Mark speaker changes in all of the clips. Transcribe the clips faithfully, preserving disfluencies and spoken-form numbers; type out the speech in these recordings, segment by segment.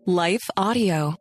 Speaker 1: Life Audio.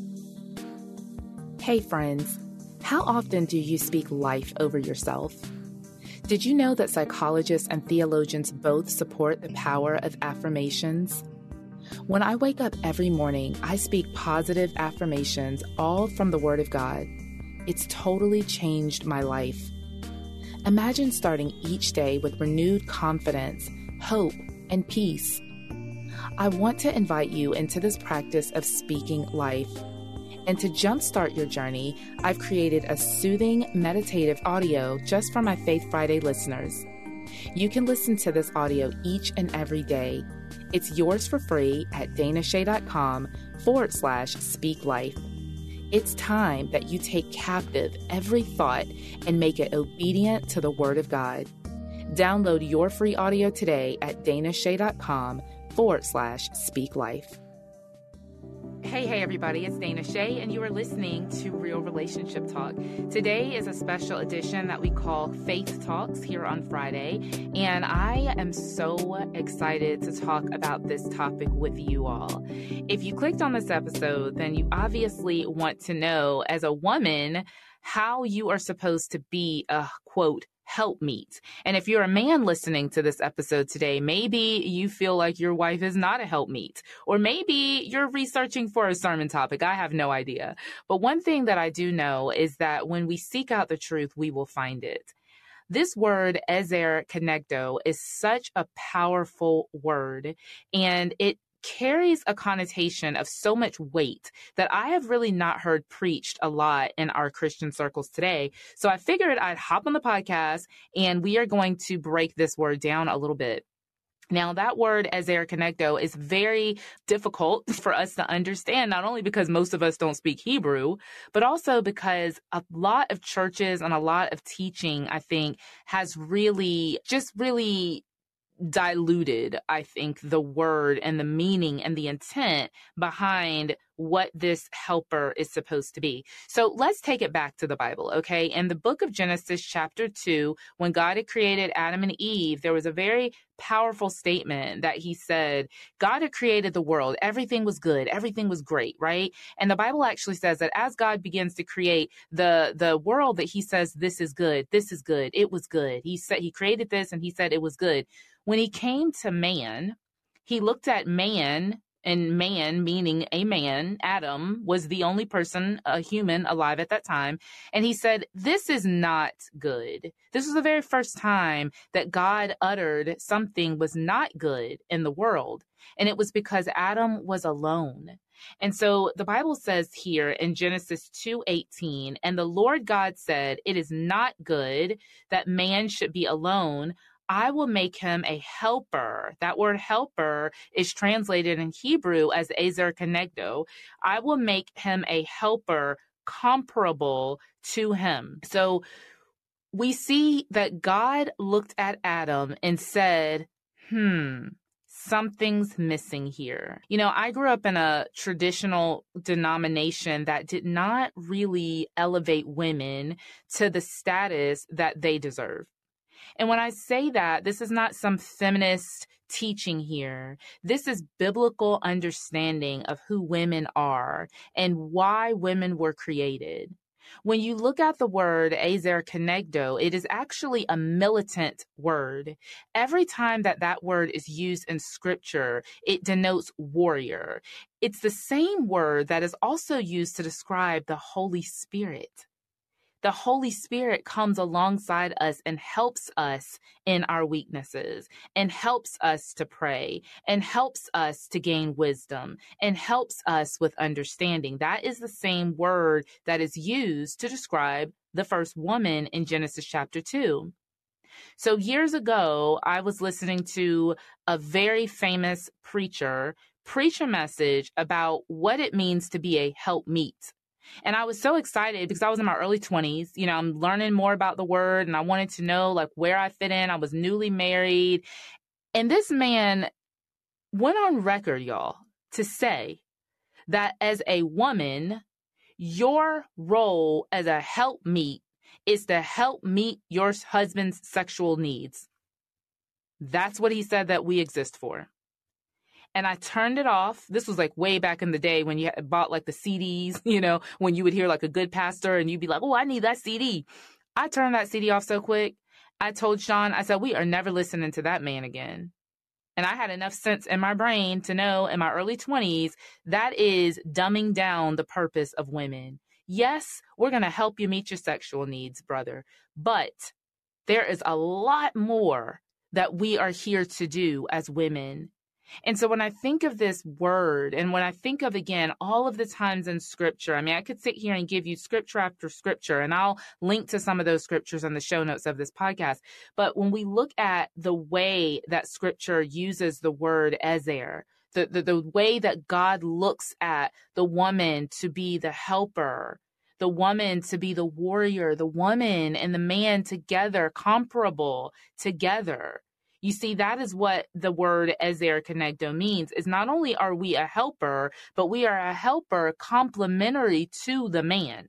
Speaker 2: Hey friends, how often do you speak life over yourself? Did you know that psychologists and theologians both support the power of affirmations? When I wake up every morning, I speak positive affirmations, all from the Word of God. It's totally changed my life. Imagine starting each day with renewed confidence, hope, and peace. I want to invite you into this practice of speaking life. And to jumpstart your journey, I've created a soothing, meditative audio just for my Faith Friday listeners. You can listen to this audio each and every day. It's yours for free at danashay.com forward slash speak life. It's time that you take captive every thought and make it obedient to the Word of God. Download your free audio today at danashay.com forward slash speak life. Hey, hey, everybody, it's Dana Shay, and you are listening to Real Relationship Talk. Today is a special edition that we call Faith Talks here on Friday, and I am so excited to talk about this topic with you all. If you clicked on this episode, then you obviously want to know, as a woman, how you are supposed to be a, quote, helpmeet. And if you're a man listening to this episode today, maybe you feel like your wife is not a helpmeet, or maybe you're researching for a sermon topic. I have no idea. But one thing that I do know is that when we seek out the truth, we will find it. This word, ezer kenegdo, is such a powerful word, and it carries a connotation of so much weight that I have really not heard preached a lot in our Christian circles today. So I figured I'd hop on the podcast and we are going to break this word down a little bit. Now, that word, ezer kenegdo, is very difficult for us to understand, not only because most of us don't speak Hebrew, but also because a lot of churches and a lot of teaching, I think, has really, just really diluted, I think, the word and the meaning and the intent behind what this helper is supposed to be. So let's take it back to the Bible, okay? In the book of Genesis, chapter two, when God had created Adam and Eve, there was a very powerful statement that he said, God had created the world. Everything was good. Everything was great, right? And the Bible actually says that as God begins to create the, the world, that he says, this is good. This is good. It was good. He said, he created this and he said it was good. When he came to man, he looked at man, and man, meaning a man, Adam, was the only person, a human, alive at that time. And he said, this is not good. This was the very first time that God uttered something was not good in the world. And it was because Adam was alone. And so the Bible says here in Genesis two eighteen, and the Lord God said, it is not good that man should be alone. I will make him a helper. That word helper is translated in Hebrew as ezer kenegdo. I will make him a helper comparable to him. So we see that God looked at Adam and said, hmm, something's missing here. You know, I grew up in a traditional denomination that did not really elevate women to the status that they deserve. And when I say that, this is not some feminist teaching here. This is biblical understanding of who women are and why women were created. When you look at the word ezer kenegdo, it is actually a militant word. Every time that that word is used in scripture, it denotes warrior. It's the same word that is also used to describe the Holy Spirit. The Holy Spirit comes alongside us and helps us in our weaknesses, and helps us to pray, and helps us to gain wisdom, and helps us with understanding. That is the same word that is used to describe the first woman in Genesis chapter two. So years ago, I was listening to a very famous preacher preach a message about what it means to be a helpmeet. And I was so excited because I was in my early twenties. You know, I'm learning more about the word and I wanted to know like where I fit in. I was newly married. And this man went on record, y'all, to say that as a woman, your role as a helpmeet is to help meet your husband's sexual needs. That's what he said that we exist for. and I turned it off. This was like way back in the day when you had bought like the C Ds, you know, when you would hear like a good pastor and you'd be like, oh, I need that C D. I turned that C D off so quick. I told Sean, I said, we are never listening to that man again. And I had enough sense in my brain to know in my early twenties, that is dumbing down the purpose of women. Yes, we're going to help you meet your sexual needs, brother, but there is a lot more that we are here to do as women. And so when I think of this word, and when I think of, again, all of the times in scripture, I mean, I could sit here and give you scripture after scripture, and I'll link to some of those scriptures in the show notes of this podcast. But when we look at the way that scripture uses the word ezer, the, the, the way that God looks at the woman to be the helper, the woman to be the warrior, the woman and the man together, comparable together. You see, that is what the word ezer kenegdo means, is not only are we a helper, but we are a helper complementary to the man.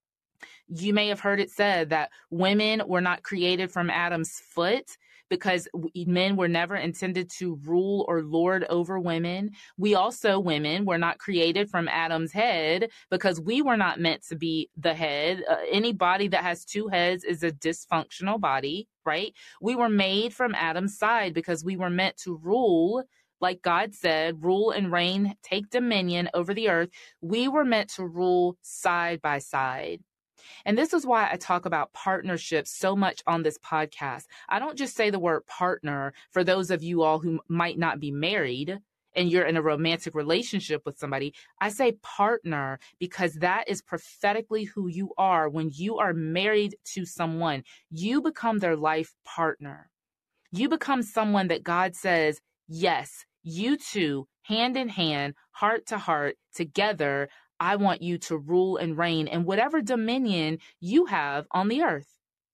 Speaker 2: You may have heard it said that women were not created from Adam's foot because men were never intended to rule or lord over women. We also, women, were not created from Adam's head because we were not meant to be the head. Uh, any body that has two heads is a dysfunctional body, right? We were made from Adam's side because we were meant to rule, like God said, rule and reign, take dominion over the earth. We were meant to rule side by side. And this is why I talk about partnerships so much on this podcast. I don't just say the word partner for those of you all who might not be married and you're in a romantic relationship with somebody. I say partner because that is prophetically who you are when you are married to someone. You become their life partner. You become someone that God says, yes, you two, hand in hand, heart to heart, together, I want you to rule and reign in whatever dominion you have on the earth.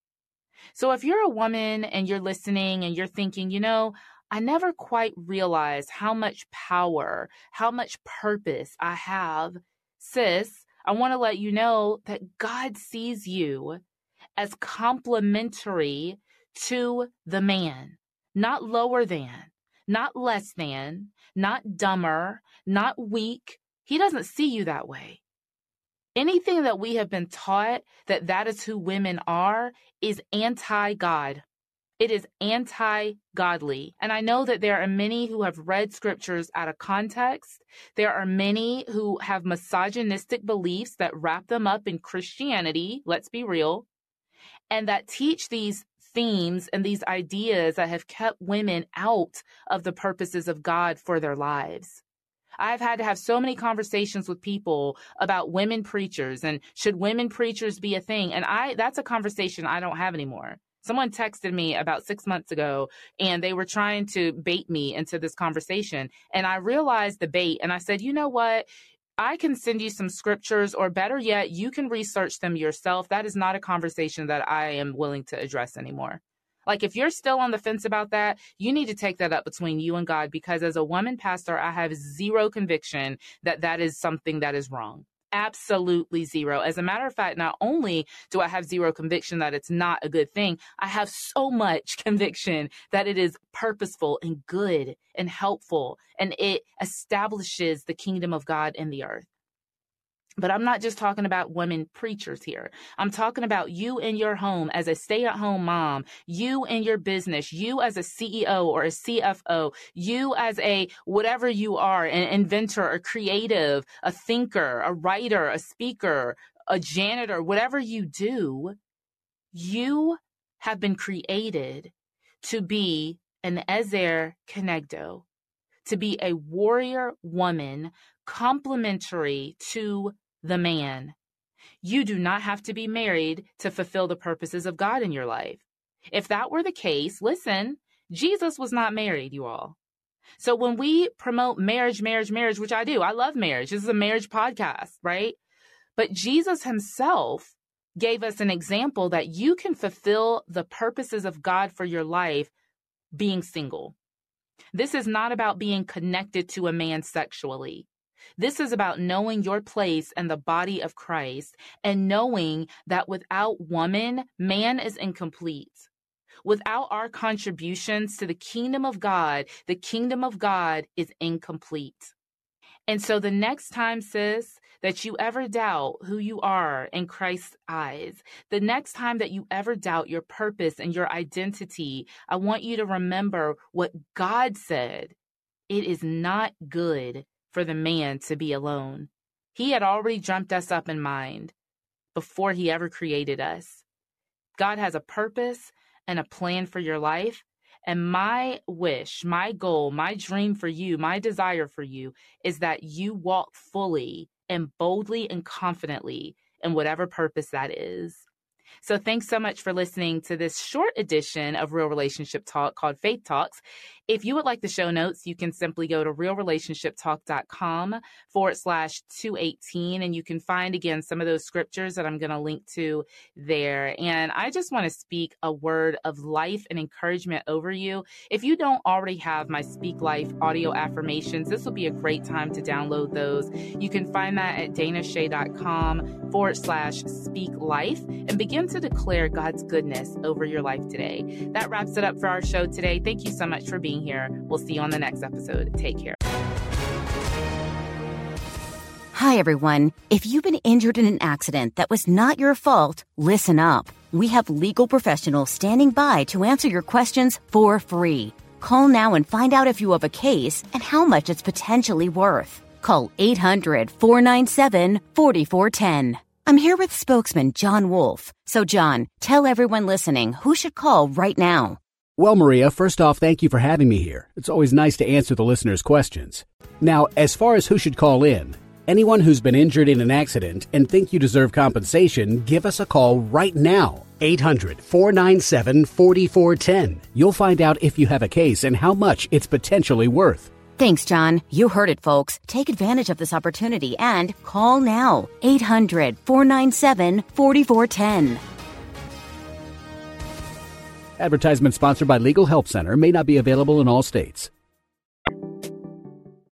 Speaker 2: So if you're a woman and you're listening and you're thinking, you know, I never quite realized how much power, how much purpose I have, sis, I want to let you know that God sees you as complementary to the man, not lower than, not less than, not dumber, not weak. He doesn't see you that way. Anything that we have been taught that that is who women are is anti-God. It is anti-godly. And I know that there are many who have read scriptures out of context. There are many who have misogynistic beliefs that wrap them up in Christianity, let's be real, and that teach these themes and these ideas that have kept women out of the purposes of God for their lives. I've had to have so many conversations with people about women preachers and should women preachers be a thing? And I, that's a conversation I don't have anymore. Someone texted me about six months ago and they were trying to bait me into this conversation. And I realized the bait and I said, you know what? I can send you some scriptures, or better yet, you can research them yourself. That is not a conversation that I am willing to address anymore. Like, if you're still on the fence about that, you need to take that up between you and God, because as a woman pastor, I have zero conviction that that is something that is wrong. Absolutely zero. As a matter of fact, not only do I have zero conviction that it's not a good thing, I have so much conviction that it is purposeful and good and helpful, and it establishes the kingdom of God in the earth. But I'm not just talking about women preachers here. I'm talking about you in your home as a stay-at-home mom, you in your business, you as a C E O or a C F O, you as a whatever you are, an inventor, a creative, a thinker, a writer, a speaker, a janitor, whatever you do, you have been created to be an ezer kenegdo, to be a warrior woman complementary to the man. You do not have to be married to fulfill the purposes of God in your life. If that were the case, listen, Jesus was not married, you all. So when we promote marriage, marriage, marriage, which I do, I love marriage. This is a marriage podcast, right? But Jesus himself gave us an example that you can fulfill the purposes of God for your life being single. This is not about being connected to a man sexually. This is about knowing your place in the body of Christ and knowing that without woman, man is incomplete. Without our contributions to the kingdom of God, the kingdom of God is incomplete. And so the next time, sis, that you ever doubt who you are in Christ's eyes, the next time that you ever doubt your purpose and your identity, I want you to remember what God said. It is not good for the man to be alone. He had already dreamt us up in mind before he ever created us. God has a purpose and a plan for your life. And my wish, my goal, my dream for you, my desire for you is that you walk fully and boldly and confidently in whatever purpose that is. So thanks so much for listening to this short edition of Real Relationship Talk called Faith Talks. If you would like the show notes, you can simply go to realrelationshiptalk.com forward slash 218, and you can find, again, some of those scriptures that I'm going to link to there. And I just want to speak a word of life and encouragement over you. If you don't already have my Speak Life audio affirmations, this will be a great time to download those. You can find that at danashay.com forward slash speak life and begin to declare God's goodness over your life today. That wraps it up for our show today. Thank you so much for being here. We'll see you on the next episode. Take care.
Speaker 1: Hi, everyone. If you've been injured in an accident that was not your fault, listen up. We have legal professionals standing by to answer your questions for free. Call now and find out if you have a case and how much it's potentially worth. Call eight hundred, four nine seven, four four one zero. I'm here with spokesman John Wolf. So, John, tell everyone listening who should call right now.
Speaker 3: Well, Maria, first off, thank you for having me here. It's always nice to answer the listeners' questions. Now, as far as who should call in, anyone who's been injured in an accident and think you deserve compensation, give us a call right now. eight hundred, four nine seven, four four one zero. You'll find out if you have a case and how much it's potentially worth.
Speaker 1: Thanks, John. You heard it, folks. Take advantage of this opportunity and call now. eight hundred, four nine seven, four four one zero.
Speaker 3: Advertisement sponsored by Legal Help Center may not be available in all states.